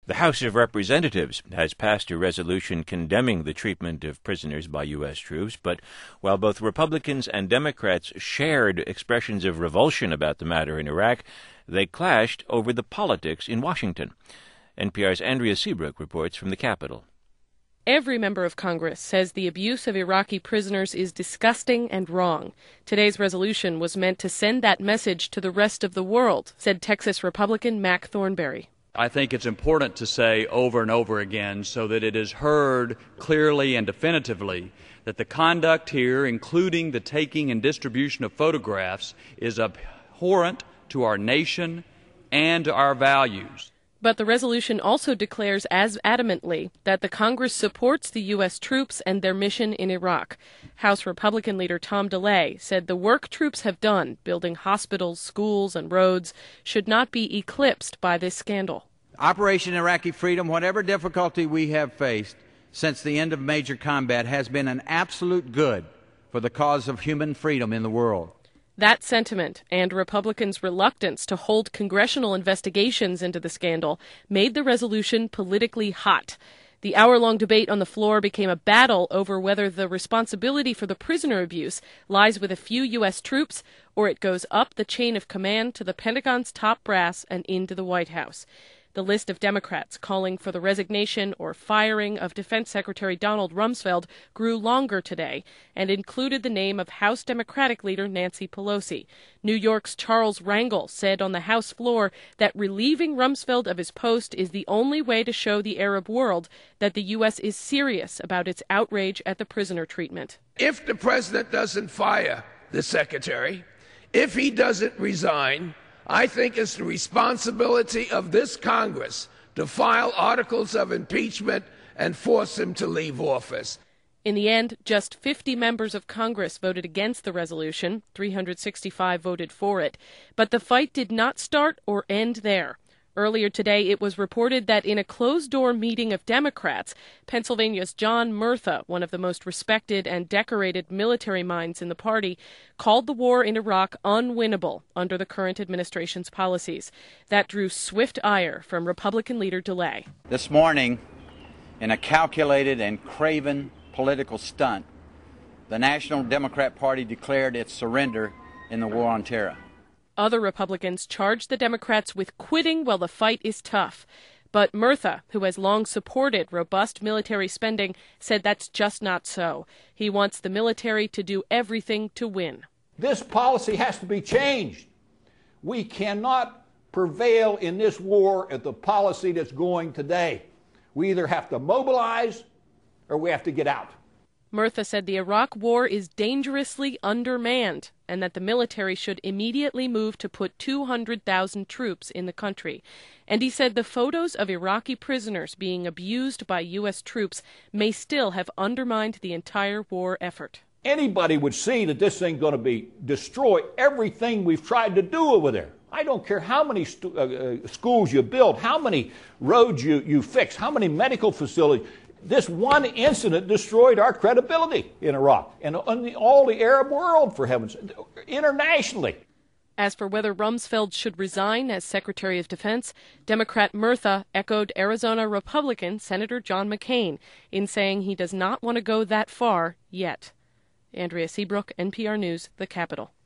The House of Representatives has passed a resolution condemning the treatment of prisoners by U.S. troops, but while both Republicans and Democrats shared expressions of revulsion about the matter in Iraq, they clashed over the politics in Washington. NPR's Andrea Seabrook reports from the Capitol. Every member of Congress says the abuse of Iraqi prisoners is disgusting and wrong. Today's resolution was meant to send that message to the rest of the world, said Texas Republican Mac Thornberry. I think it's important to say over and over again so that it is heard clearly and definitively that the conduct here, including the taking and distribution of photographs, is abhorrent to our nation and to our values. But the resolution also declares as adamantly that the Congress supports the U.S. troops and their mission in Iraq. House Republican leader Tom DeLay said the work troops have done, building hospitals, schools, and roads, should not be eclipsed by this scandal. Operation Iraqi Freedom, whatever difficulty we have faced since the end of major combat, has been an absolute good for the cause of human freedom in the world. That sentiment and Republicans' reluctance to hold congressional investigations into the scandal made the resolution politically hot. The hour-long debate on the floor became a battle over whether the responsibility for the prisoner abuse lies with a few U.S. troops or it goes up the chain of command to the Pentagon's top brass and into the White House. The list of Democrats calling for the resignation or firing of Defense Secretary Donald Rumsfeld grew longer today and included the name of House Democratic leader Nancy Pelosi. New York's Charles Rangel said on the House floor that relieving Rumsfeld of his post is the only way to show the Arab world that the U.S. is serious about its outrage at the prisoner treatment. If the president doesn't fire the secretary, if he doesn't resign, I think it's the responsibility of this Congress to file articles of impeachment and force him to leave office. In the end, just 50 members of Congress voted against the resolution. 365 voted for it. But the fight did not start or end there. Earlier today, it was reported that in a closed-door meeting of Democrats, Pennsylvania's John Murtha, one of the most respected and decorated military minds in the party, called the war in Iraq unwinnable under the current administration's policies. That drew swift ire from Republican leader DeLay. This morning, in a calculated and craven political stunt, the National Democrat Party declared its surrender in the war on terror. Other Republicans charged the Democrats with quitting while the fight is tough. But Murtha, who has long supported robust military spending, said that's just not so. He wants the military to do everything to win. This policy has to be changed. We cannot prevail in this war at the policy that's going today. We either have to mobilize or we have to get out. Murtha said the Iraq war is dangerously undermanned and that the military should immediately move to put 200,000 troops in the country. And he said the photos of Iraqi prisoners being abused by U.S. troops may still have undermined the entire war effort. Anybody would see that this thing's going to destroy everything we've tried to do over there. I don't care how many schools you build, how many roads you fix, how many medical facilities. This one incident destroyed our credibility in Iraq and all the Arab world, for heaven's sake, internationally. As for whether Rumsfeld should resign as Secretary of Defense, Democrat Murtha echoed Arizona Republican Senator John McCain in saying he does not want to go that far yet. Andrea Seabrook, NPR News, the Capitol.